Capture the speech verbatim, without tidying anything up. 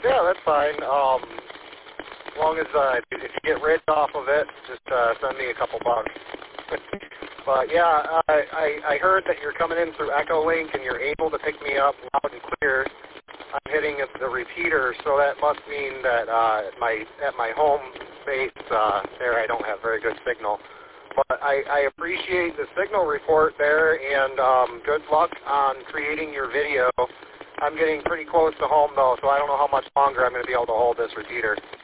Yeah, that's fine. Um, as long as uh, if you get rid off of it, just uh, send me a couple bucks. But yeah, I, I I heard that you're coming in through Echolink and you're able to pick me up loud and clear. I'm hitting the repeater, so that must mean that uh, at my at my home base uh, there I don't have very good signal. But I, I appreciate the signal report there, and um, good luck on creating your video. I'm getting pretty close to home though, so I don't know how much longer I'm going to be able to hold this repeater.